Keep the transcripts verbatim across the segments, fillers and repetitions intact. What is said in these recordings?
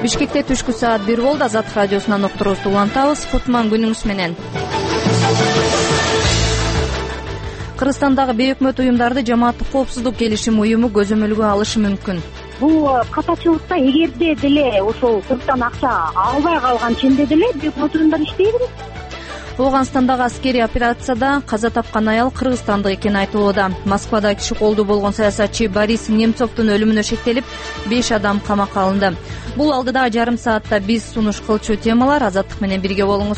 Бишкекте түшкү саат бир болду. Азаттык радиосунан уктуруубузду улантабыз. Кутман күнүңүз менен. Кыргызстандагы бейөкмөт уюмдарды жамааттык коопсуздук келишим уюму көзөмөлгө алышы мүмкүн. Бул катачылыкта эгерде деле ошол сырттан акча албай калган ченде деле бейөкмөт уюмдар иштейбиз. Ооганстандагы аскерий операцияда каза тапкан аял кыргызстандык экени айтылууда. Москвада киши колдуу болгон саясатчы Борис Немцовдун өлүмүнө шектелип, беш адам камакка алынды. Бул алдыдагы жарым саатта биз сунуш кылчу темалар. Азаттык менен бирге болуңуз.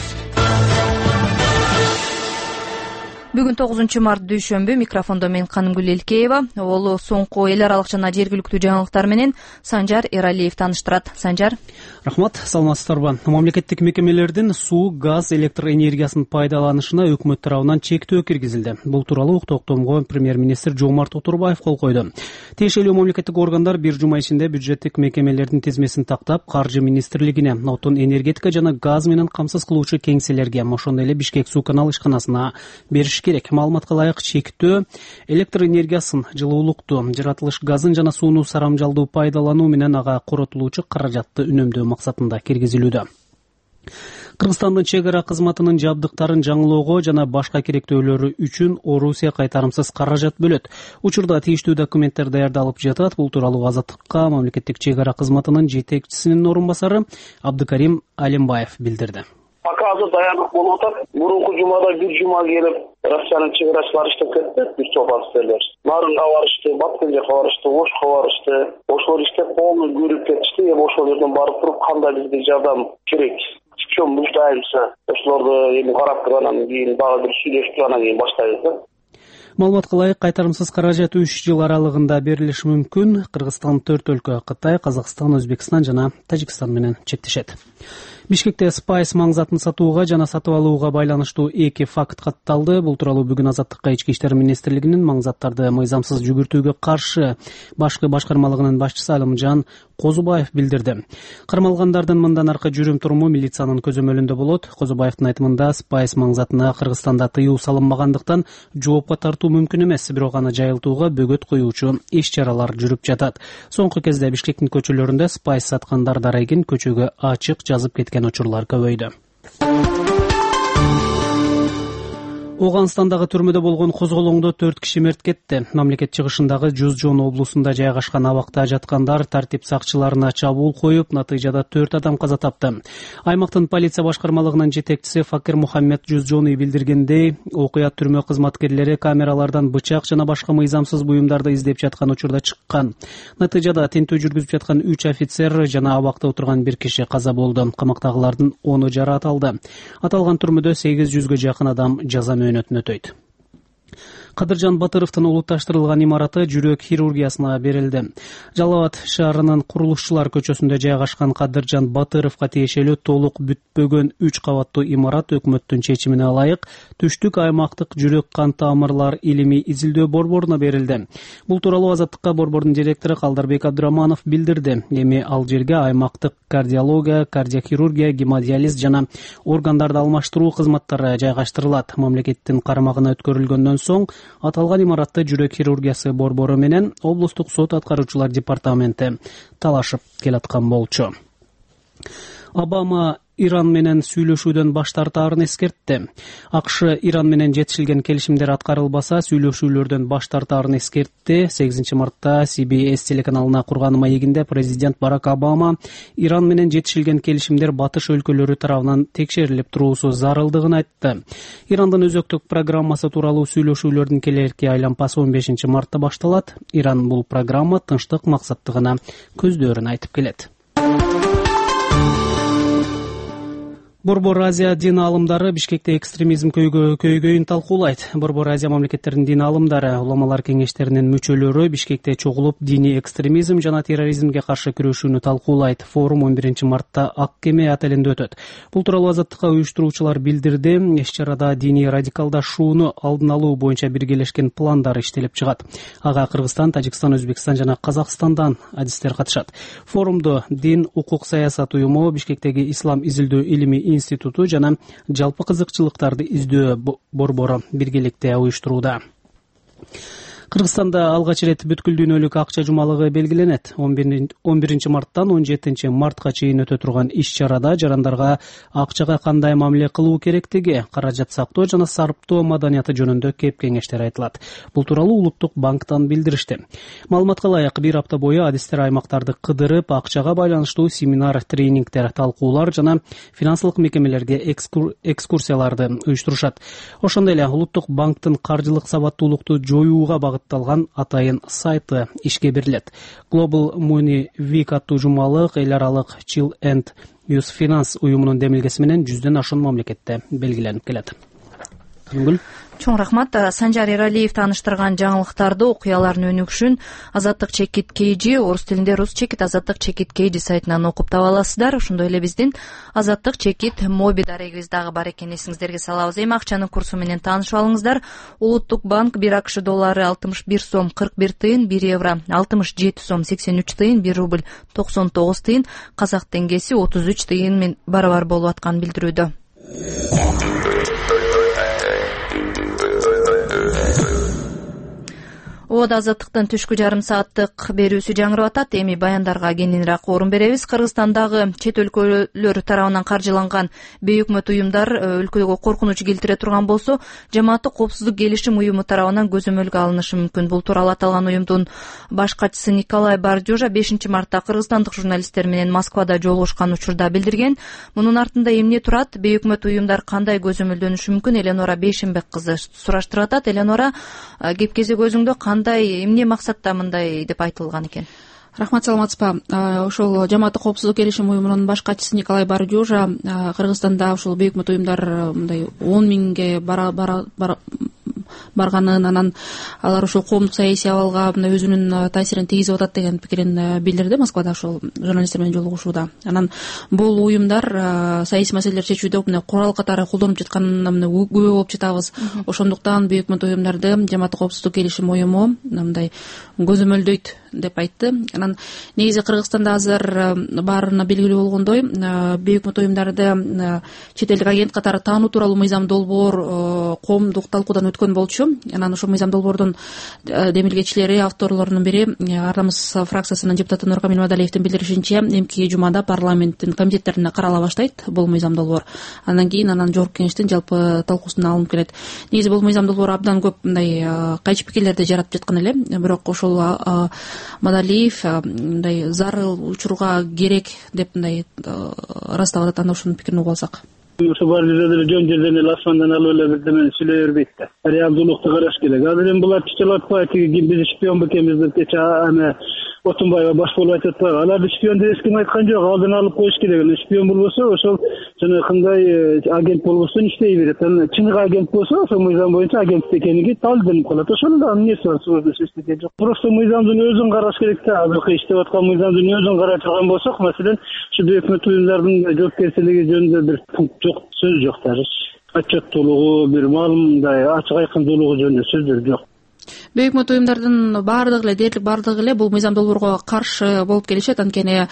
Бүгүн тогузунчу март дүйшөмбү. Микрофондо мен Канымгүл Элкеева. Олу соңку эл аралык жана жергиликтүү жаңылыктар менен Санжар Эралиев тааныштырат. Санжар. Рахмат, саламатсыздарбы. Мамлекеттик мекемелердин суу, газ, электр энергиясын пайдаланышына өкмөт тарабынан чектөө киргизилди. Бул тууралуу токтомго премьер-министр Жомарт Отурбаев кол койду. Тиешелүү мамлекеттик органдар бир жума ичинде бюджеттик мекемелердин тизмесин тактап, Каржы министрлигине, отун, энергетика жана газ менен камсыз кылуучу кеңселерге, ошондой эле Бишкек суу канал ишканасына бериш керек. Маалыматка ылайык чектөө электр энергиясын, жылуулукту, жаратылыш газын жана сууну сарамжалдуу пайдалануу менен ага коротулуучу каражатты үнөмдөө максатында киргизилүүдө. Кыргызстандын чек ара кызматынын жабдыктарын жаңылоого жана башка керектөөлөрү үчүн Орусия кайтарымсыз каражат бөлөт. Учурда тийиштүү документтер даярдалып жатат. Бул тууралуу Азаттыкка мамлекеттик чек ара кызматынын жетекчисинин орун басары Абдыкарим Алимбаев билдирди. Пока азыр даярдык болуп атат. Мурунку жумада бир жума келип, Россиянын чек арачылары иштеп кетти, бир топ офицерлер. Нарынга барышты, Баткен жака барышты, Ошко барышты. Ошолор иштеп полный көрүп кетишти. Эми ошол жерден барып туруп, кандай бизге жардам керек, в чем нуждаемся. Ошолорду эми карап тургандан кийин дагы бир сүйлөшүп тургандан кийин баштайбыз да. Маалыматка ылайык кайтарымсыз каражат үч жыл аралыгында берилиши мүмкүн. Кыргызстан төрт өлкө — Кытай, Казакстан, Өзбекстан жана Тажикстан менен чектешет. Бишкекте спайс маңзатын сатууга жана сатып алууга байланыштуу эки факт катталды. Бул тууралуу бүгүн Азаттыкка Ички иштер министрлигинин маңзаттарды мыйзамсыз жүгүртүүгө каршы башкы башкармалыгынын башчысы Алымжан Козубаев билдирди. Кармалгандардын мындан аркы жүрүм туруму милициянын көзөмөлүндө болот. Козубаевдин айтымында спайс маңзатына Кыргызстанда тыюу салынбагандыктан жоопко тартуу мүмкүн эмес, бирок аны жайылтууга бөгөт коюучу иш-чаралар жүрүп жатат. Соңку кезде Бишкектин көчөлөрүндө спайс саткандар дарайгин көчөгө ачык жазып кеткен учурлар көбөйдү. Ооганстандагы түрмөдө болгон козголоңдо төрт киши мерт кетти. Мамлекет чыгышындагы Жуз-Жон облусунда жайгашкан абакта жаткандар тартип сакчыларына чабуул коюп, натыйжада төрт адам каза тапты. Аймактын полиция башкармалыгынын жетекчиси Факир Мухаммед Жуз-Жоны билдиргендей, окуя түрмө кызматкерлери камералардан бычак жана башка мыйзамсыз буюмдарды издеп жаткан учурда чыккан. Натыйжада тинтүү жүргүзүп жаткан үч офицер жана абакта отурган бир киши каза болду. Камактагылардын оны жараат алды. Аталган түрмөдө сегиз жүзгө жакын адам жаза мөөнөтүн өтөйт. Кадыржан Батыровдун улутташтырылган имараты жүрөк хирургиясына берилди. Жалал Абад шаарынын Курулушчулар көчөсүндө жайгашкан Кадыржан Батыровго тиешелүү толук бүтпөгөн үч кабаттуу имарат өкмөттүн чечимине ылайык Түштүк аймактык жүрөк кан тамырлар илимий изилдөө борборуна берилди. Бул тууралуу Азаттыкка борбордун директору Калдарбек Абдыраманов билдирди. Эми ал жерге аймактык кардиология, кардиохирургия, гемодиализ жана органдарды алмаштыруу кызматтары жайгаштырылат. Мамлекеттин карамагына өткөрүлгөндөн соң аталган имаратты жүрөк хирургиясы борбору менен облустук сот аткаруучулар департаменти талашып келаткан болчу. Обама Иран менен сүйлөшүүдөн баш тартаарын эскертти. АКШ Иран менен жетишилген келишимдер аткарылбаса, сүйлөшүүлөрдөн баш тартаарын эскертти. сегизинчи мартта Си Би Эс телеканалына курган маегинде президент Барак Обама Иран менен жетишилген келишимдер батыш өлкөлөрү тарабынан текшерилип туруусу зарылдыгын айтты. Ирандын өзөктүк программасы тууралуу сүйлөшүүлөрдүн келерки айлампасы он бешинчи мартта башталат. Иран бул программа тынчтык максаттыгына көздөрүн айтып келет. Борбор Азия дин алымдары Бишкекте экстремизм көйгөйүн талкуулайт. Борбор Азия мамлекеттеринин дин алымдары, уламалар кеңештеринин мүчөлөрү Бишкекте чогулуп диний экстремизм жана терроризмге каршы күрөшүүнү талкуулайт. Форум он биринчи мартта Ак кеме отелинде өтөт. Бул тууралуу Азаттыкка уюштуруучулар билдирди. Иш-чарада диний радикалдашууну алдын алуу боюнча биргелешкен пландар иштелип чыгат. Ага Кыргызстан, Тажикстан, Өзбекстан жана Казакстандан адистер катышат. Форумду Дин укук саясат уюму, Бишкектеги Ислам изилдөө илими институту жана жалпы кызыкчылыктарды издөө борбору биргеликте уюштурууда. Кыргызстанда алгач ирет бүткүл дүйнөлүк акча жумалыгы белгиленет. он биринчи марттан он жетинчи мартка чейин өтө турган иш-чарада жарандарга акчага кандай мамиле кылуу керектиги, каражат сактоо жана сарптоо маданияты жөнүндө кеп кеңештер айтылат. Бул тууралуу Улуттук банктан билдиришти. Маалыматка ылайык бир апта бою адистер аймактарды кыдырып, акчага байланыштуу семинар, тренингдер, талкуулар жана финансылык мекемелерге экскур... экскурсияларды уюштурушат. Ошондой эле Улуттук банктын каржылык сабаттуулукту жоюуга багытталган атайын сайты ишке берилет. Global Money Week аттуу жумалык эл аралык Chill and Use Finance уюмунун демилгеси менен жүздөн ашуун мамлекетте белгиленип келет. Чоң рахмат. Санжар Эралиев тааныштырган жаңылыктарды, окуялардын өнүгүшүн Азаттык чекит кейжи, орус тилинде рус чекит Азаттык чекит кейжи сайтынан окуп таба аласыздар. Ошондой эле биздин Азаттык чекит моби дарегибиз дагы бар экен, эсиңиздерге салабыз. Эми акчанын курсу менен таанышып алыңыздар. Улуттук банк бир акш доллары алтымыш бир сом кырк бир тыйын, бир евро алтымыш жети сом сексен үч тыйын, бир рубль токсон тогуз тыйын, казак теңгеси отуз үч тыйын менен барабар болуп атканын билдирүүдө. Ода Азаттыктын түшкү жарым сааттык берүүсү жаңырып атат. Эми баяндарга кененирээк орун беребиз. Кыргызстандагы чет өлкөлөр тарабынан каржыланган бейөкмөт уюмдар өлкөгө коркунуч келтире турган болсо, жамааттык коопсуздук келишим уюму тарабынан көзөмөлгө алынышы мүмкүн. Бул тууралуу аталган уюмдун баш катчысы Николай Бардюжа бешинчи мартта кыргызстандык журналисттер менен Москвада жолугушкан учурда билдирген. Мунун артында эмне турат? Бейөкмөт уюмдар кандай көзөмөлдөнүшү мүмкүн? Эленора Бейшенбек кызы сураштырып атат. Эленора, кеп кезек өзүңдө кандай, эмне максатта мындай деп айтылган экен? Рахмат, саламатсызбы. Ошол жамааттык коопсуздук келишим уюмунун баш катчысы Николай Бардюжа Кыргызстанда ушул бейөкмөт уюмдар мындай он миңге бара бара барганын, анан алар ушул коомдук саясий абалга мындай өзүнүн таасирин тийгизип атат деген пикирин билдирди Москвада ушул журналисттер менен жолугушууда. Анан бул уюмдар саясий маселелерди чечүүдө мындай курал катары колдонуп жатканына мындай күбө болуп жатабыз. Ошондуктан бейөкмөт уюмдарды жамааттык коопсуздук келишим уюму мындай көзөмөлдөйт деп айтты. Анан негизи Кыргызстанда азыр баарына белгилүү болгондой, бейөкмөт уюмдарды чет элдик агент катары таануу тууралуу мыйзам долбоор коомдук талкуудан өткөн болчу. Анан ошол мыйзам долбоордун демилгечилери, авторлорунун бири Ар Намыс фракциясынын депутаты Нуркамил Мадалиевдин билдиришинче, эмки жумада парламенттин комитеттерине карала баштайт бул мыйзам долбоор. Андан кийин анан жогорку кеңештин жалпы талкуусуна алынып келет. Негизи бул мыйзам долбоор абдан көп мындай кайчы пикирлерди жаратып жаткан эле. Бирок ошол Мадалиев мындай зарыл учурга керек деп мындай ырастап атат. Анда ошонун пикирин угуп алсак. Ошо бар жерде жөн жерден эле асмандан алып эле бирдемени сүйлөй бербейт да. Реалдуулукту караш керек. Азыр эми булар чычалатпай тиги биз шпион бекенбиз деп кече аны Отунбаева баш болуп айтып атпайбы? Аларды шпион деп эч ким айткан жок. Алдын алып коюш керек. Шпион болбосо ошол жана кандай агент болбосо иштей берет. Анан чыныгы агент болсо ошол мыйзам боюнча агент экениги талдынып калат. Ошондо да эмнеси бар, сууз эчтеке жок. Просто мыйзамдын өзүн караш керек да. Азыркы иштеп аткан мыйзамдын өзүн карай турган болсок, маселен, ушу бейөкмөт уюмдардын жоопкерчилиги жөнүндө бир пункт жок, сөз жок даже. Отчеттуулугу, бир маалымдай ачык айкындуулугу жөнүндө сөздөр жок. Бейөкмөт уюмдардын баардыгы эле дээрлик баардыгы эле бул мыйзам долбоорго каршы болуп келишет. Анткени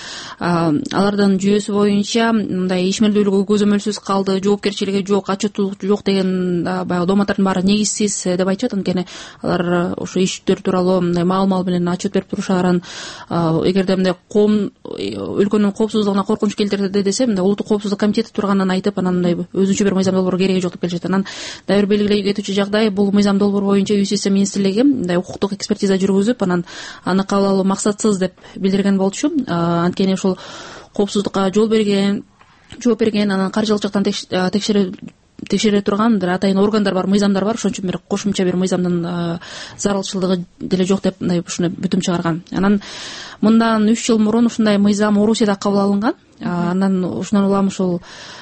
алардын жүйөсү боюнча мындай ишмердүүлүгү көзөмөлсүз калды, жоопкерчилиги жок, отчеттуулук жок деген баягы дооматтардын баары негизсиз деп айтышат. Анткени алар ошо иштер тууралуу мындай маал-маал менен отчет берип турушарын, эгерде мындай коом өлкөнүн коопсуздугуна коркунуч келтирди десе, мындай улуттук коопсуздук комитети турганын айтып, анан мындай өзүнчө бир мыйзам долбоор кереги жок деп келишет. Анан дагы бир белгилей кетүүчү жагдай, бул мыйзам долбоор боюнча Юстиция министрлиги мындай укуктук экспертиза жүргүзүп, анан аны кабыл алуу максатсыз деп билдирген болчу. Анткени ушул коопсуздукка жол берген, жооп берген, анан каржылык жактан текшере текшере турган бир атайын органдар бар, мыйзамдар бар. Ошон үчүн бир кошумча бир мыйзамдын зарылчылыгы деле жок деп мындай ушуну бүтүм чыгарган. Анан мындан үч жыл мурун ушундай мыйзам Орусияда кабыл алынган. Анан ушундан улам ушул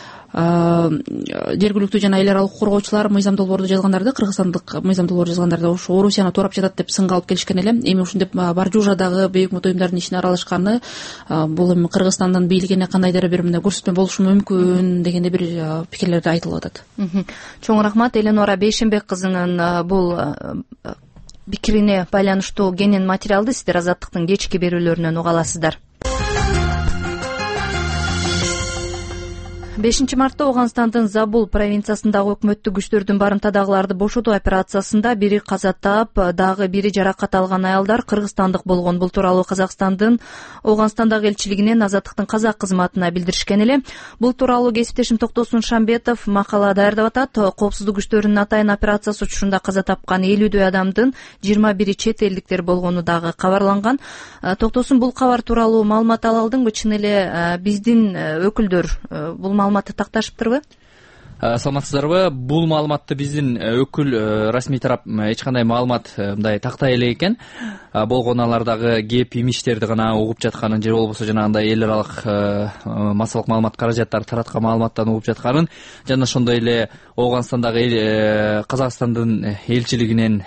жергиликтүү жана эл аралык коргоочулар мыйзам долбоорду жазгандарды, кыргызстандык мыйзам долбоорду жазгандарды ошо Орусияны тоорап жатат деп сынга алып келишкен эле. Эми ушинтип Бардюжа дагы бейөкмөт уюмдардын ишине аралашканы бул эми Кыргызстандын бийлигине кандайдыр бир мындай көрсөтмө болушу мүмкүн дегенде бир пикирлерди айтылып атат. Чоң рахмат. Эленора Бейшенбек кызынын бул пикирине байланыштуу кенен материалды сиздер Азаттыктын кечки берүүлөрүнөн уга аласыздар. бешинчи мартта Ооганстандын Забул провинциясындагы өкмөттүк күчтөрдүн барымтадагыларды бошотуу операциясында бири каза таап, дагы бири жаракат алган аялдар кыргызстандык болгон. Бул тууралуу Казакстандын Ооганстандагы элчилигинен Азаттыктын казак кызматына билдиришкен эле. Бул тууралуу кесиптешим Токтосун Шамбетов макала даярдап атат. Коопсуздук күчтөрүнүн атайын операциясы учурунда каза тапкан элүүдөй адамдын жыйырма бири чет элдиктер болгону дагы кабарланган. Токтосун, бул кабар тууралуу маалымат ала алдыңбы? Чын эле биздин өкүлдөр бул маалыматты такташыптырбы? Саламатсыздарбы? Бул маалыматты биздин өкүл расмий тарап эч кандай маалымат мындай тактай эле экен. Болгоналардагы кеп имиштерди гана угуп жатканын же болбосо жанагындай эл аралык массалык маалымат каражаттары тараткан маалыматтан угуп жатканын жана ошондой эле Ооганстандагы Казакстандын элчилигинен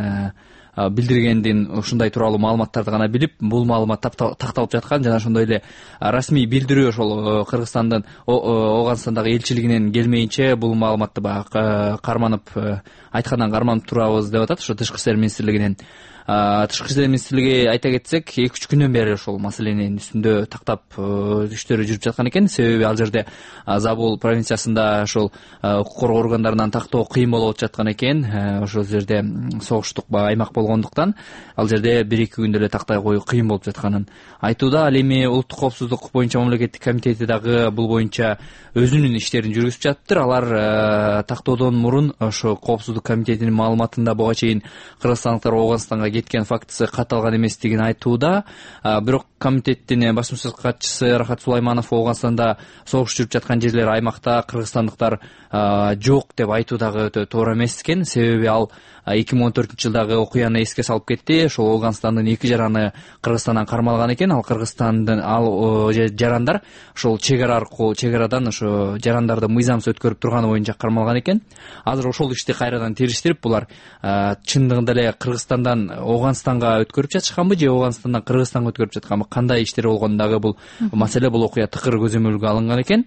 билдиргендин ушундай тууралуу маалыматтарды гана билип, бул маалымат такталып жаткан жана ошондой эле расмий билдирүү ошол Кыргызстандын Ооганстандагы элчилигинен келмейинче бул маалыматты баягы карманып айткандан карманып турабыз деп атат ошо Тышкы иштер министрлигинен. Тышкы иштер министрлиги айта кетсек, эки үч күндөн бери ошол маселенин үстүндө тактап иштери жүрүп жаткан экен. Себеби ал жерде Забул провинциясында ошол укук коргоо органдарынан тактоо кыйын болуп жаткан экен. Ошол жерде согуштук аймак болгондуктан ал жерде бир-эки күндө эле тактай коюу кыйын болуп жатканын айтууда. Ал эми улуттук коопсуздук боюнча мамлекеттик комитети дагы бул боюнча өзүнүн иштерин жүргүзүп жатыптыр. Алар тактоодон мурун ошо коопсуздук комитетинин маалыматында буга чейин кыргызстандыктар Ооганстанга кеткен фактысы катталган эместигин айтууда. Бирок комитеттин баш муштак катчысы Рахат Сулайманов Ооганстанда согуш жүрүп жаткан жерлер, аймакта кыргызстандыктар жок деп айтуу дагы өтө туура эмес экен. Себеби ал эки миң он төртүнчү жылдагы окуяны эске салып кетти. Ошол Ооганстандын эки жараны Кыргызстандан кармалган экен. Ал Кыргызстандын ал жарандар ошол чек ара аркылуу, чек арадан ошо жарандарды мыйзамсыз өткөрүп турганы боюнча кармалган экен. Азыр ошол ишти кайрадан териштирип, булар чындыгында эле Кыргызстандан Ооганстанга өткөрүп жатышканбы же Ооганстандан Кыргызстанга өткөрүп жатканбы, кандай иштер болгону дагы бул маселе, бул окуя тыкыр көзөмөлгө алынган экен.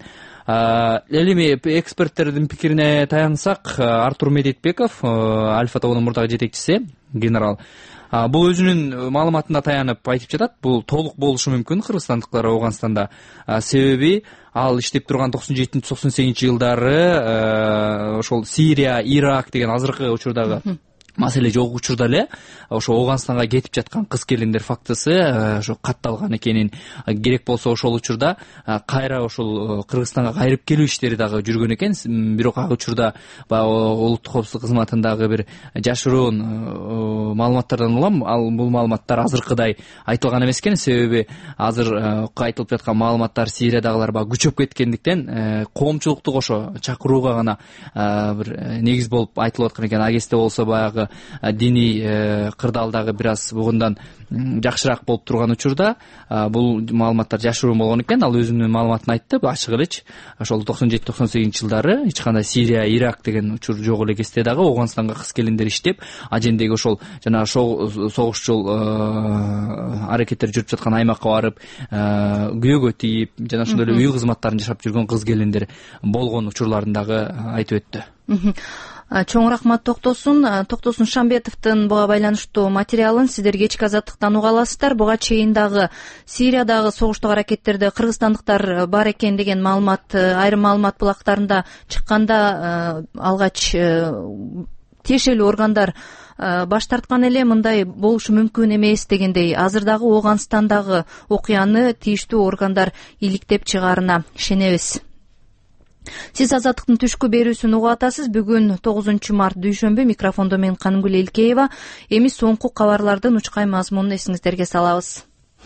Эми эксперттердин пикирине таянсак, Артур Медетбеков, Альфа тобунун мурдагы жетекчиси, генерал, бул өзүнүн маалыматына таянып айтып жатат, бул толук болушу мүмкүн кыргызстандыктар Ооганстанда. Себеби ал иштеп турган токсон жетинчи токсон сегизинчи жылдары ошол Сирия, Ирак деген азыркы учурдагы маселе жок учурда эле ошо Ооганстанга кетип жаткан кыз келиндер фактысы ошо катталган экенин, керек болсо ошол учурда кайра ошол Кыргызстанга кайрып келүү иштери дагы жүргөн экен. Бирок ал учурда баягы улуттук коопсуздук кызматындагы бир жашыруун маалыматтардан улам, ал бул маалыматтар азыркыдай айтылган эмес экен. Себеби азыр айтылып жаткан маалыматтар Сириядагылар баягы күчөп кеткендиктен коомчулукту ошо чакырууга гана бир негиз болуп айтылып аткан экен. Агесте болсо баягы диний кырдаалдагы бир аз бугундан жакшыраак болуп турган учурда бул маалыматтар жашыруун болгон экен. Ал өзүнүн маалыматын айтты, ачык элечи. Ошол токсон жети токсон сегизинчи жылдары эч кандай Сирия, Ирак деген учур жок эле кезде дагы Ооганстанга кыз келиндер иштеп, ажендеги ошол жана согушчул аракеттер жүрүп жаткан аймакка барып, күйөөгө тийип, жана ошондой эле үй кызматтарын жашап жүргөн кыз келиндер болгон учурларын дагы айтып өттү. Чоң рахмат Токтосун. Токтосун Шамбетовдун буга байланыштуу материалын сиздер кечки Азаттыктан уга аласыздар. Буга чейин дагы Сириядагы согуштук аракеттерде кыргызстандыктар бар экен деген маалымат, айрым маалымат булактарында чыкканда алгач тиешелүү органдар баш тарткан эле, мындай болушу мүмкүн эмес дегендей. Азыр дагы Ооганстандагы окуяны тийиштүү органдар иликтеп чыгаарына ишенебиз. Сиз Азаттыктын түшкү берүүсүн угуп атасыз. Бүгүн тогузунчу март дүйшөмбү. Микрофондо мен Канымгүл Элкеева. Эми соңку кабарлардын учкай мазмунун эсиңиздерге салабыз.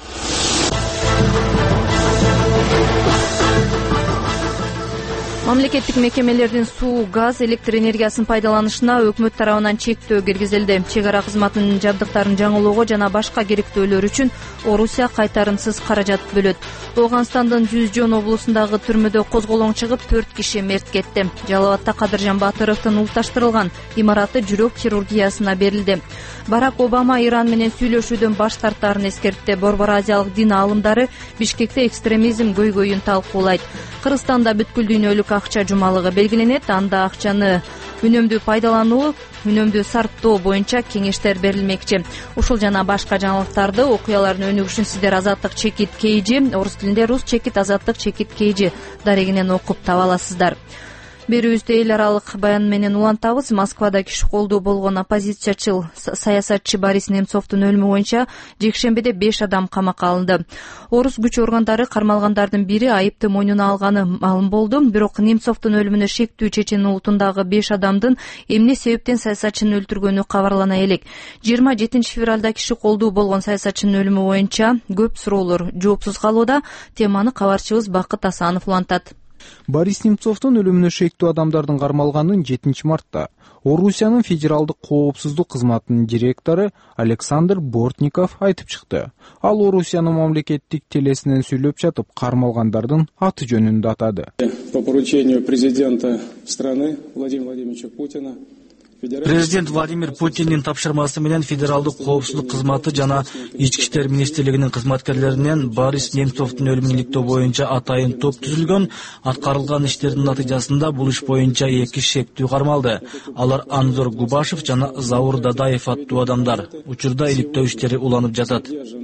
Мамлекеттик мекемелердин суу, газ, электр энергиясын пайдаланышына өкмөт тарабынан чектөө киргизилди. Чек ара кызматынын жабдыктарын жаңылоого жана башка керектөөлөр үчүн Орусия кайтарымсыз каражат бөлөт. Ооганстандын Жүзжон облусундагы түрмөдө козголоң чыгып, төрт киши мерт кетти. Жалал Абадта Кадыржан Батыровдун улутташтырылган имараты жүрөк хирургиясына берилди. Барак Обама Иран менен сүйлөшүүдөн баш тартаарын эскертти. Борбор азиялык дин аалымдары Бишкекте экстремизм көйгөйүн талкуулайт. Кыргызстанда бүткүл дүйнөлүк акча жумалыгы белгиленет. Анда акчаны үнөмдү пайдалануу, үнөмдү сарптоо боюнча кеңештер берилмекчи. Ушул жана башка жаңылыктарды, окуялардын өнүгүшүн сиздер Азаттык чекит кейжи, орус тилинде рус чекит Азаттык чекит кейжи дарегинен окуп таба аласыздар. Берүүбүздү эл аралык баян менен улантабыз. Москвада киши колдуу болгон оппозициячыл саясатчы Борис Немцовдун өлүмү боюнча жекшембиде беш адам камакка алынды. Орус күч органдары кармалгандардын бири айыпты мойнуна алганы маалым болду. Бирок Немцовдун өлүмүнө шектүү чечен улутундагы беш адамдын эмне себептен саясатчыны өлтүргөнү кабарлана элек. жыйырма жетинчи февралда киши колдуу болгон саясатчынын өлүмү боюнча көп суроолор жоопсуз калууда. Теманы кабарчыбыз Бакыт Асанов улантат. Борис Немцовдун өлүмүнө шектүү адамдардын кармалганын жетинчи мартта Орусиянын федералдык коопсуздук кызматынын директору Александр Бортников айтып чыкты. Ал Орусиянын мамлекеттик телесинен сүйлөп жатып, кармалгандардын аты жөнүн атады. По поручению президента страны Владимира Владимировича Путина Президент Владимир Путиндин тапшырмасы менен федералдык коопсуздук кызматы жана ички иштер министрлигинин кызматкерлеринен Борис Немцовдун өлүмүн иликтөө боюнча атайын топ түзүлгөн. Аткарылган иштердин натыйжасында бул иш боюнча эки шектүү кармалды. Алар Анзор Губашев жана Заур Дадаев аттуу адамдар. Учурда иликтөө иштери уланып жатат.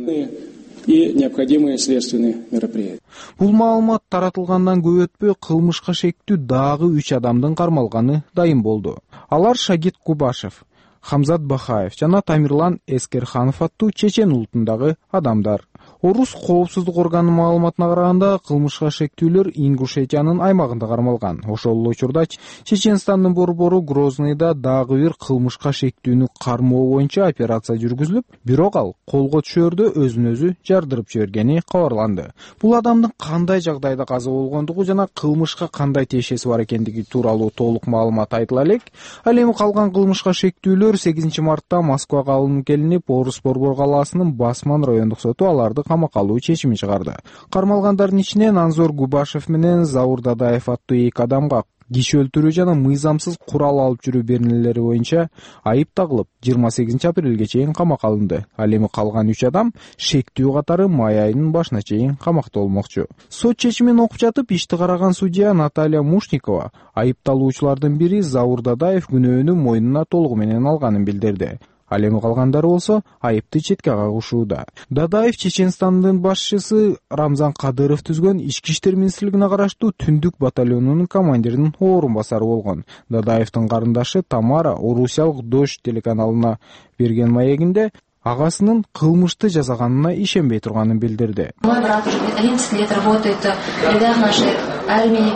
И необходимые следственные мероприятия. Бул маалымат таратылгандан көп өтпөй кылмышка шектүү дагы үч адамдын кармалганы дайым болду. Алар Шагит Кубашев, Хамзат Бахаев жана Тамирлан Эскерханов аттуу чечен улутундагы адамдар. Орус коопсуздук органынын маалыматына караганда, кылмышка шектүүлөр Ингушетиянын аймагында кармалган. Ошол учурда Чеченстандын борбору Грозныйда дагы бир кылмышка шектүүнү кармоо боюнча операция жүргүзүлүп, бирок ал колго түшөрдө өзүн өзү жардырып жибергени кабарланды. Бул адамдын кандай жагдайда каза болгондугу жана кылмышка кандай тиешеси бар экендиги тууралуу толук маалымат айтыла элек. Ал эми калган кылмышка шектүүлөр сегизинчи мартта Москвага алынып келинип, Орус борбор калаасынын Басман райондук соту аларды камакка алуу чечимин чыгарды. Кармалгандардын ичинен Анзор Губашев менен Заур Дадаев аттуу эки адамга киши өлтүрүү жана мыйзамсыз курал алып жүрүү беренелери боюнча айып тагылып, жыйырма сегизинчи апрелге чейин камакка алынды. Ал эми калган үч адам шектүү катары май айынын башына чейин камакта болмокчу. Сот чечимин окуп жатып, ишти караган судья Наталья Мушникова айыпталуучулардын бири Заур Дадаев күнөөнү мойнуна толугу менен алганын билдирди. Ал эми калгандары болсо айыпты четке кагышууда. Дадаев Чеченстандын башчысы Рамзан Кадыров түзгөн ички иштер министрлигине караштуу Түндүк батальонунун командиринин орун басары болгон. Дадаевдин карындашы Тамара Орусиялык Дождь телеканалына берген маегинде агасынын кылмышты жасаганына ишенбей турганын билдирди. Мой брат уже одиннадцать лет работает в рядах нашей армии.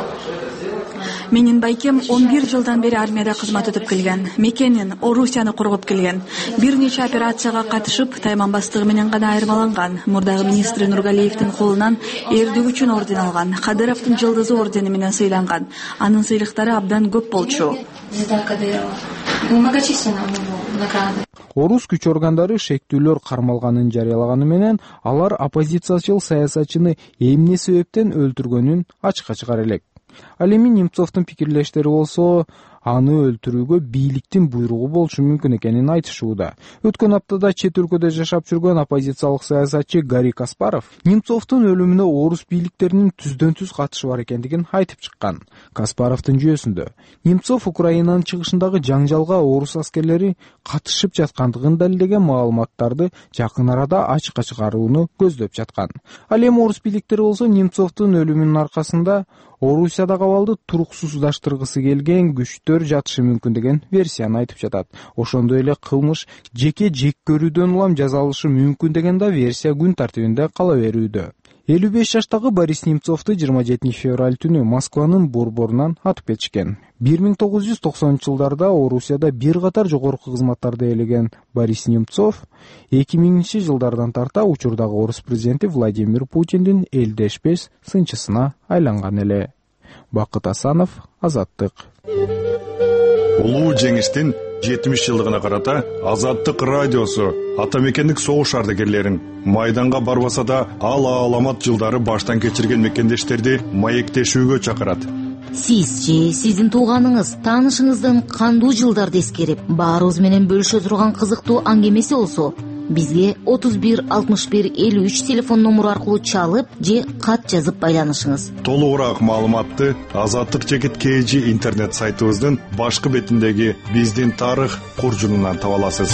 Менин байкем он бир жылдан бери армияда кызмат өтүп келген. Мекенин Орусияны коргоп келген. Бир нече операцияга катышып, тайман бастыгы менен гана айырмаланган. Мурдагы министри Нургалиевдин колунан эрдик үчүн орден алган. Кадыровдун жылдызы ордени менен сыйланган. Анын сыйлыктары абдан көп болчу. Орус күч органдары шектүүлөр кармалганын жарыялаганы менен алар оппозициячыл саясатчыны эмне себептен өлтүргөнүн ачыкка чыгара элек. Ал эми Немцовдун пикирлештери болсо, аны өлтүрүүгө бийликтин буйругу болушу мүмкүн экенин айтышууда. Өткөн аптада чет өлкөдө жашап жүргөн оппозициялык саясатчы Гарри Каспаров Немцовдун өлүмүнө орус бийликтеринин түздөн түз катышы бар экендигин айтып чыккан. Каспаровдун жүйөсүндө Немцов Украинанын чыгышындагы жаңжалга орус аскерлери катышып жаткандыгын далилдеген маалыматтарды жакын арада ачыкка чыгарууну көздөп жаткан. Ал эми орус бийликтери болсо Немцовдун өлүмүнүн аркасында Орусияда кабалды туруксуздаштыргысы келген күчтөр жатышы мүмкүн деген версияны айтып жатат. Ошондой эле кылмыш жеке жек көрүүдөн улам жазалышы мүмкүн деген да версия күн тартибинде кала берүүдө. элүү беш жаштагы Борис Немцовду жыйырма жетинчи февраль түнү Москванын борборунан атып кетишкен. бир миң тогуз жүз токсонунчу жылдарда Орусияда бир катар жогорку кызматтарды ээлеген Борис Немцов эки миңинчи жылдардан тарта учурдагы орус президенти Владимир Путиндин элдешпес сынчысына айланган эле. Бакыт Асанов, Азаттык. Улуу жеңиштин жетимиш жылдыгына карата Азаттык радиосу атамекендик согуш ардагерлерин майданга барбаса да ал аламат жылдары баштан кечирген мекендештерди маектешүүгө чакырат. Сиз же сиздин тууганыңыз, таанышыңыздын кандуу жылдарды эскерип, баарыбыз менен бөлүшө турган кызыктуу аңгемеси болсо, бизге отуз бир алтымыш бир элүү үч телефон номуру аркылуу чалып же кат жазып байланышыңыз. Толугураак маалыматты Азаттык жекит kg интернет сайтыбыздын башкы бетиндеги биздин тарых куржунунан таба аласыз.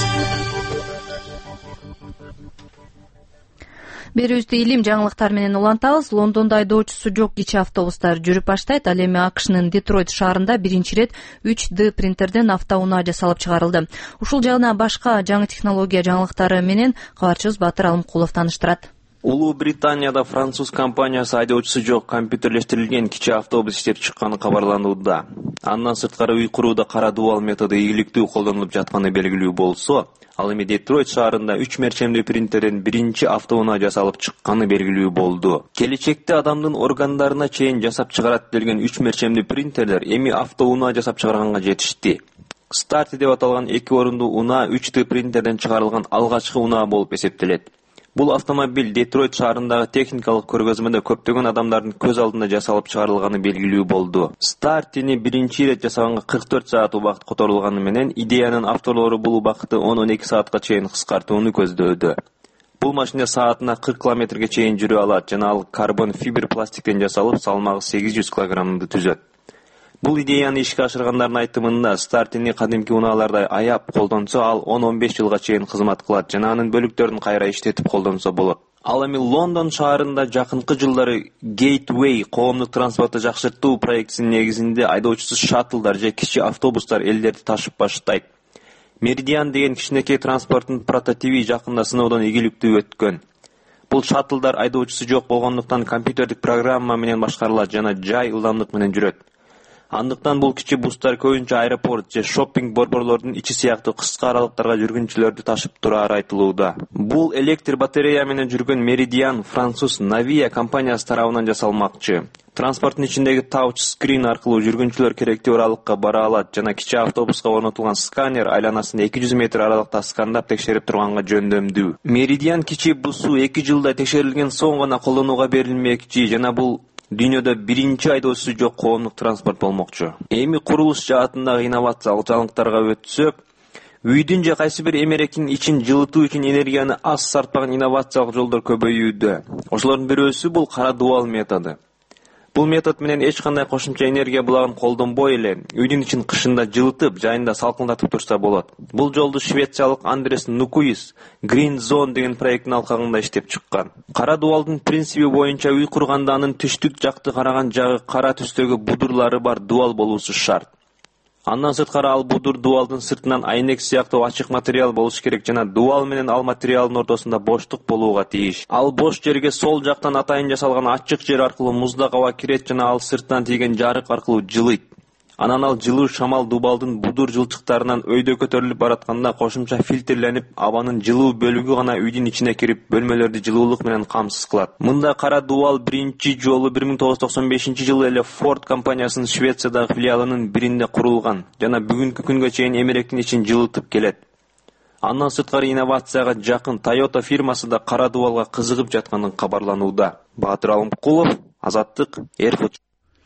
Берүүбүздү илим жаңылыктар менен улантабыз. Лондондо айдоочусу жок кичи автобустар жүрүп баштайт. Ал эми АКШнын Детройт шаарында биринчи ирет үч дэ принтерден автоунаа жасалып чыгарылды. Ушул жана башка жаңы технология жаңылыктары менен кабарчыбыз Батыр Алымкулов таныштырат. Улуу Британияда француз компаниясы айдоочусу жок компьютерлештирилген кичи автобус иштеп чыкканы кабарланууда. Андан сырткары үй курууда кара дубал методу ийгиликтүү колдонулуп жатканы белгилүү болсо, ал эми Детройт шаарында үч мерчемдүү принтерден биринчи автоунаа жасалып чыкканы белгилүү болду. Келечекте адамдын органдарына чейин жасап чыгарат делген үч мерчемдүү принтерлер эми автоунаа жасап чыгарганга жетишти. Старти деп аталган эки орундуу унаа үч дэ принтерден чыгарылган алгачкы унаа болуп эсептелет. Бул автомобиль Детройт шаарындагы техникалык көргөзмөдө көптөгөн адамдардын көз алдында жасалып чыгарылганы белгилүү болду. Стартини биринчи ирет жасаганга кырк төрт саат убакыт которулганы менен идеянын авторлору бул убакытты он он эки саатка чейин кыскартууну көздөөдө. Бул машина саатына кырк километрге чейин жүрө алат жана ал карбон фибр пластиктен жасалып, салмагы сегиз жүз килограммды түзөт. Бул идеяны ишке ашыргандардын айтымында Стартини кадимки унаалардай аяп колдонсо, ал он он беш жылга чейин кызмат кылат жана анын бөлүктөрүн кайра иштетип колдонсо болот. Ал эми Лондон шаарында жакынкы жылдары Gateway коомдук транспорту жакшыртуу проектисинин негизинде айдоочусуз шаттлдар же кичи автобустар элдерди ташып баштайт. Меридиан деген кичинекей транспорттун прототиби жакында сыноодон ийгиликтүү өткөн. Бул шаттлдар айдоочусу жок болгондуктан компьютердик программа менен башкарылат жана жай ылдамдык менен жүрөт. Андыктан бул кичи бустар көбүнчө аэропорт же шоппинг борборлордун ичи сыяктуу кыска аралыктарга жүргүнчүлөрдү ташып турары айтылууда. Бул электр батарея менен жүргөн Меридиан француз Navia компаниясы тарабынан жасалмакчы. Транспорттун ичиндеги touch screen аркылуу жүргүнчүлөр керектүү аралыкка бара алат жана кичи автобуска орнотулган сканер айланасын эки жүз метр аралыкта скандап текшерип турганга жөндөмдүү. Меридиан кичи бусу эки жылда текшерилген соң гана колдонууга берилмекчи жана бул дүйнөдө биринчи айдоочусу жок коомдук транспорт болмокчу. Эми курулуш жаатындагы инновациялык жаңылыктарга өтсөк, үйдүн же кайсы бир эмеректин ичин жылытуу үчүн энергияны аз сартпаган инновациялык жолдор көбөйүүдө. Ошолордун бирөөсү бул кара дубал методу. Бул метод менен эч кандай кошумча энергия булагын колдонбой эле үйдүн ичин кышында жылытып, жайында салкындатып турса болот. Бул жолду швециялык Андрес Нукуис Green Zone деген проекттин алкагында иштеп чыккан. Кара дубалдын принциби боюнча үй курганда анын түштүк жакты караган жагы кара түстөгү будурлары бар дубал болуусу шарт. Андан сырткары ал будур дубалдын сыртынан айнек сыяктуу ачык материал болуш керек жана дубал менен ал материалдын ортосунда боштук болууга тийиш. Ал бош жерге сол жактан атайын жасалган ачык жер аркылуу муздак аба кирет жана ал сырттан тийген жарык аркылуу жылыйт. Анан ал жылуу шамал дубалдын будур жылчыктарынан өйдө көтөрүлүп баратканда кошумча фильтрленип, абанын жылуу бөлүгү гана үйдүн ичине кирип, бөлмөлөрдү жылуулук менен камсыз кылат. Мында кара дубал биринчи жолу бир миң тогуз жүз токсон бешинчи жылы эле Ford компаниясынын Швециядагы филиалынын биринде курулган жана бүгүнкү күнгө чейин эмеректин ичин жылытып келет. Андан сырткары инновацияга жакын Toyota фирмасы да кара дубалга кызыгып жатканын кабарланууда. Батыр Алымкулов, Азаттык, Эрфурт.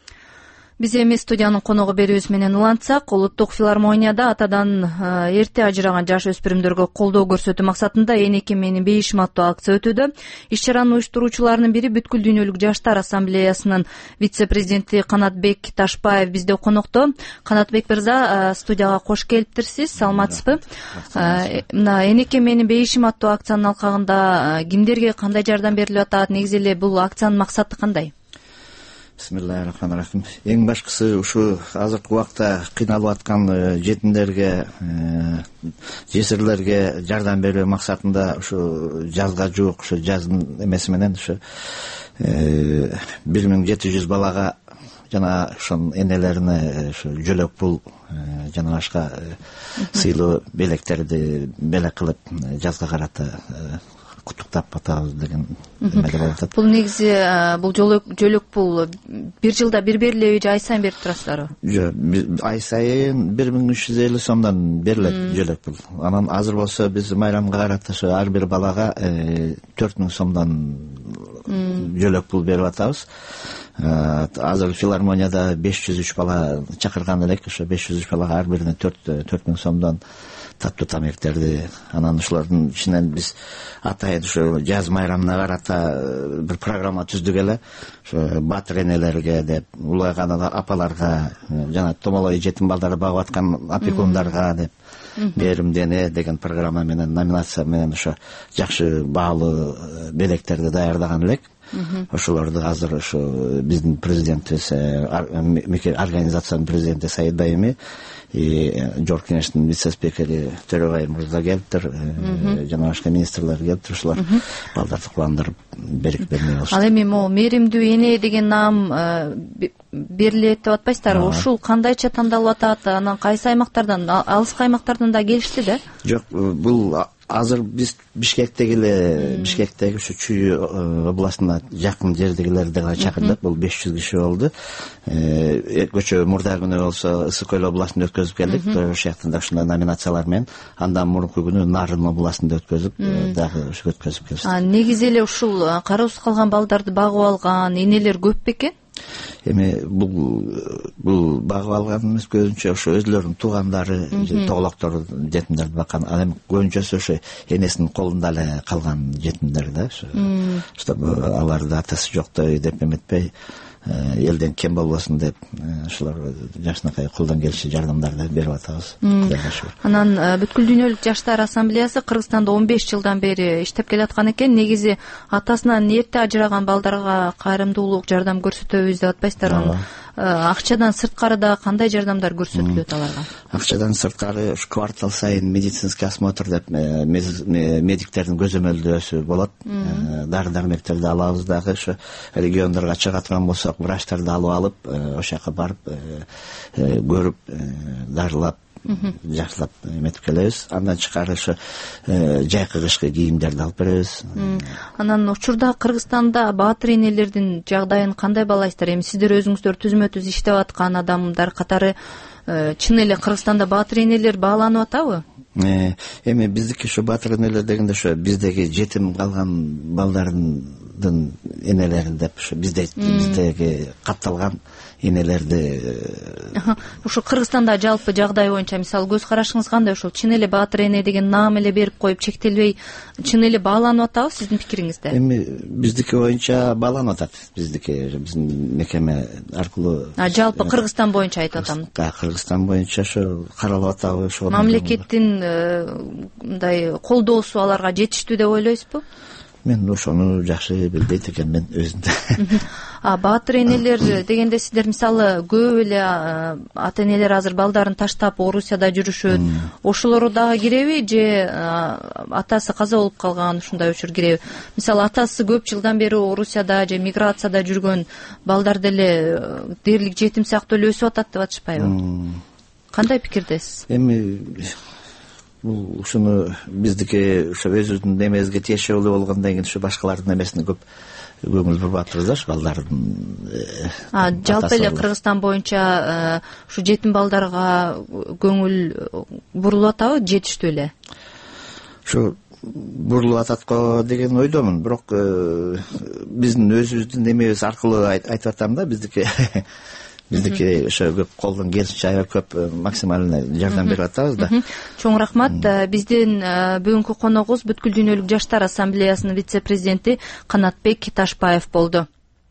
Биз эми студиянын коногу берүүбүз менен улантсак, Улуттук филармонияда атадан эрте ажыраган жаш өспүрүмдөргө колдоо көрсөтүү максатында Энеке менин бейишим аттуу акция өтүүдө. Иш-чаранын уюштуруучуларынын бири Бүткүл дүйнөлүк жаштар ассамблеясынын вице-президенти Канатбек Ташпаев бизде конокто. Канатбек мырза, студияга кош келиптирсиз. Саламатсызбы? Мына Энеке менин бейишим аттуу акциянын алкагында кимдерге кандай жардам берилип атат? Негизи эле бул акциянын максаты кандай? Бисмиллахиррахманиррахим. Эң башкысы ушу азыркы убакта кыйналып аткан жетимдерге, жесирлерге жардам берүү максатында ушу жазга жуук ушу жаздын эмеси менен ушу бир миң жети жүз балага жана ошонун энелерине ушу жөлөк пул жана башка сыйлуу белектерди белек кылып жазга карата куттуктап атабыз деген эмелер болуп атат. Бул негизи бул жөлөк пул бир жылда бир берилеби же ай сайын берип турасыздарбы? Жок, ай сайын бир миң үч жүз элүү сомдон берилет жөлөк пул. Анан азыр болсо биз майрамга карата ошо ар бир балага төрт миң сомдон жөлөк пул берип атабыз. Азыр филармонияда беш жүз үч бала чакырган элек, ошо беш жүз үч балага ар бирине төрт миң сомдон таттуу тамектерди. Анан ушулардын ичинен биз атайын ушу жаз майрамына карата бир программа түздүк эле. Ушу баатыр энелерге деп, улайган апаларга жана томолой жетим балдарды багып аткан опекундарга деп беримдене деген программа менен, номинация менен ошо жакшы баалуу белектерди даярдаган элек. Ошолорду азыр ушу биздин президентибиз, организациянын президенти Саид Даими и Жогорку Кеңештин вице-спикери Төрөгай Мырза келиптир, жана башка министрлер келиптир. Ушулар балдарды кубандырып берип бермей болушту. Ал эми могу мээримдүү эне деген наам берилет деп атпайсыздарбы? Ушул кандайча тандалып атат? Анан кайсы аймактардан, алыскы аймактардан да келишти да? Жок, бул азыр биз Бишкектеги эле, Бишкектеги ушу Чүй областына жакын жердегилерди гана чакырдык. Бул беш жүз киши болду. Көчө мурда күнү болсо Ысык Көл областында өткөзүп келдик. Ошол жактан ушундай номинациялар менен. Андан мурунку күнү Нарын областында өткөзүп, дагы ушу өткөзүп келдик. Негизи эле ушул кароосуз калган балдарды багып алган энелер көп бекен? Эми бул бул багып алганыбыз көбүнчө ошо өзлөрүнүн туугандары, тоголоктору жетимдерди баккан. Ал эми көбүнчөсү ошо энесинин колунда эле калган жетимдер да. Чтобы аларды атасы жоктой деп эметпей, элден кем болбосун деп, ушулар жакшынакай колдон келиши жардамдарды берип атабыз. Анан бүткүл дүйнөлүк жаштар ассамблеясы Кыргызстанда он беш жылдан бери иштеп келаткан экен. Негизи атасынан эрте ажыраган балдарга кайрымдуулук жардам көрсөтөбүз деп атпайсыздарбы? Акчадан сырткары да кандай жардамдар көрсөтүлөт аларга? Акчадан сырткары ушу квартал сайын медицинский осмотр деп медиктердин көзөмөлдөөсү болот. Дары дармектерди алабыз дагы, ошо региондорго чыга турган болсок, врачтарды алып алып, ошол жака барып көрүп, дарылап, жакшылап эметип келебиз. Андан тышкары ошо жайкы кышкы кийимдерди алып беребиз. Анан учурда Кыргызстанда баатыр энелердин жагдайын кандай баалайсыздар? Эми сиздер өзүңүздөр түзмө түз иштеп аткан адамдар катары чын эле Кыргызстанда баатыр энелер бааланып атабы? Эми биздики ушу баатыр энелер дегенде ошо биздеги жетим калган балдардын энелери деп, ушу бизде биздеги катталган энелерди. Ушу Кыргызстанда жалпы жагдай боюнча мисалы көз карашыңыз кандай? Ушул чын эле баатыр эне деген наам эле берип коюп чектелбей, чын эле бааланып атабы сиздин пикириңизде? Эми биздики боюнча бааланып атат. Биздики биздин мекеме аркылуу. А жалпы Кыргызстан боюнча айтып атам. Кыргызстан боюнча ошо каралып атабы, ошо. Мамлекеттин мындай колдоосу аларга жетиштүү деп ойлойсузбу? Мен ошону жакшы билбейт экенмин өзүмдө. А баатыр энелер дегенде сиздер мисалы көп эле ата энелер азыр балдарын таштап Орусияда жүрүшөт. Ошолор дагы киреби же атасы каза болуп калган ушундай учур киреби? Мисалы атасы көп жылдан бери Орусияда же миграцияда жүргөн балдар деле дээрлик жетим сыяктуу эле өсүп атат деп атышпайбы? Кандай пикирдесиз? Эми бул ушуну биздики ошо өзүбүздүн немебизге тиешелүү болгондон кийин ушу башкалардын эмесине көп көңүл буруп атабыз да, ушу балдардын. А жалпы эле Кыргызстан боюнча ушу жетим балдарга көңүл бурулуп атабы, жетиштүү эле? Ушу бурулуп атат го деген ойдомун, бирок биздин өзүбүздүн немебиз аркылуу айтып атам да, биздики биздики ошо көп колдон келишинче аябай көп максимально жардам берип атабыз да. Чоң рахмат. Биздин бүгүнкү коногубуз бүткүл дүйнөлүк жаштар ассамблеясынын вице-президенти Канатбек Ташбаев болду.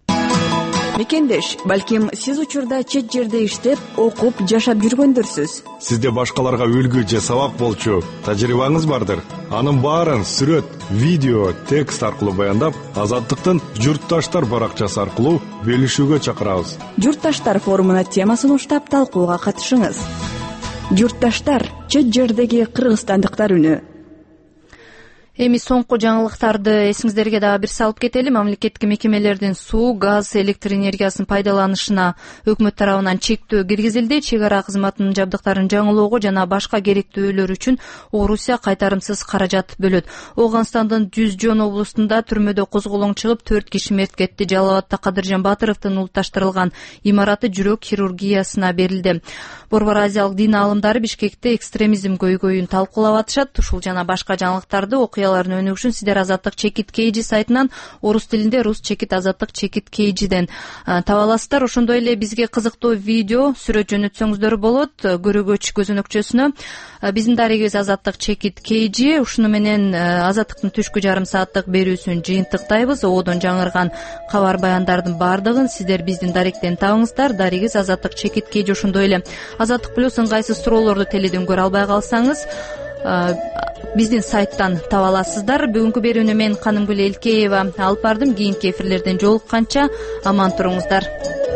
Мекендеш, балким сиз учурда чет жерде иштеп, окуп, жашап жүргөндөрсүз. Сизде башкаларга үлгү же сабак болчу тажрыйбаңыз бардыр. Анын баарын сүрөт, видео, текст аркылуу баяндап, Азаттыктын Журтташтар баракчасы аркылуу бөлүшүүгө чакырабыз. Журтташтар форумуна темасын уштап талкууга катышыңыз. Журтташтар, чет жердеги кыргызстандыктар үнү. Эми соңку жаңылыктарды эсиңиздерге дагы бир салып кетели. Мамлекеттик мекемелердин суу, газ, электр энергиясын пайдаланышына өкмөт тарабынан чектөө киргизилди. Чек ара кызматынын жабдыктарын жаңылоого жана башка керектүүлөр үчүн Орусия кайтарымсыз каражат бөлөт. Ооганстандын Жүзжон облусунда түрмөдө козголоң чыгып, төрт киши мерт кетти. Жалал Абадта Кадыржан Батыровдун улутташтырылган имараты жүрөк хирургиясына берилди. Борбор азиялык дин аалымдары Бишкекте экстремизм көйгөйүн талкуулап атышат. Ушул жана башка жаңылыктарды окуя окуяларын өнүгүшүн сиздер Азаттык чекит kg сайтынан орус тилинде рус чекит азаттык чекит kgден таба аласыздар. Ошондой эле бизге кызыктуу видео сүрөт жөнөтсөңүздөр болот көрөгөч көзөнөкчөсүнө. Биздин дарегибиз Азаттык чекит kg. Ушуну менен Азаттыктын түшкү жарым сааттык берүүсүн жыйынтыктайбыз. Ободон жаңырган кабар баяндардын баардыгын сиздер биздин даректен табыңыздар. Дарегибиз Азаттык чекит kg. Ошондой эле Азаттык плюс ыңгайсыз суроолорду теледен көрө албай калсаңыз биздин сайттан таба аласыздар. Бүгүнкү берүүнү мен Канымгүл Элкеева алып бардым. Кийинки эфирлерден жолукканча аман туруңуздар.